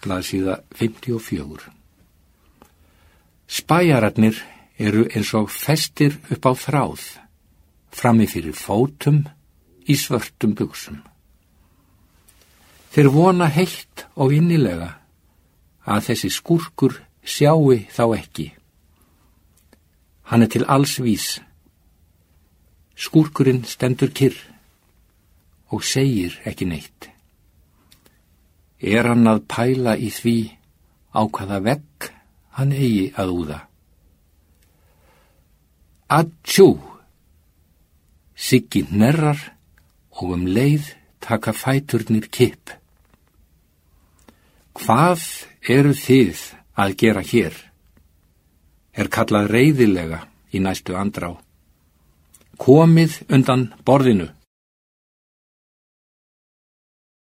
blaðsíða 54. Spæjararnir eru eins og festir upp á þráð, frammi fyrir fótum í svörtum buxum. Þeir vona heitt og innilega að þessi skúrkur sjái þá ekki. Hann er til alls vís. Skúrkurinn stendur kyrr og segir ekki neitt. Er hann að pæla í því á hvaða vegg hann eigi að úða? Atsjú! Siggi hnerrar og leið taka fæturnir kipp. Hvað eru þið að gera hér? Er kallað reiðilega í næstu andrá. Komið undan borðinu.